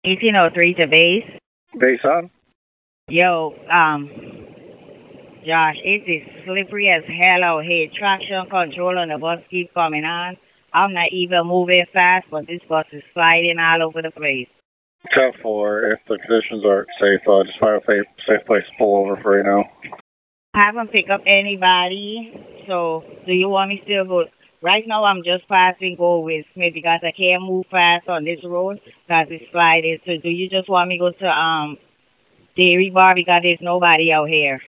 1803 to base. Base on? Yo, Josh, it is slippery as hell out here. Traction control on the bus keeps coming on. I'm not even moving fast, but this bus is sliding all over the place. Tell for if the conditions are safe, just find a safe place to pull over for right now. I haven't picked up anybody, so do you want me still go? Right now, I'm just passing go with Smith because I can't move fast on this road because it's sliding. So do you just want me to go to Dairy Bar because there's nobody out here?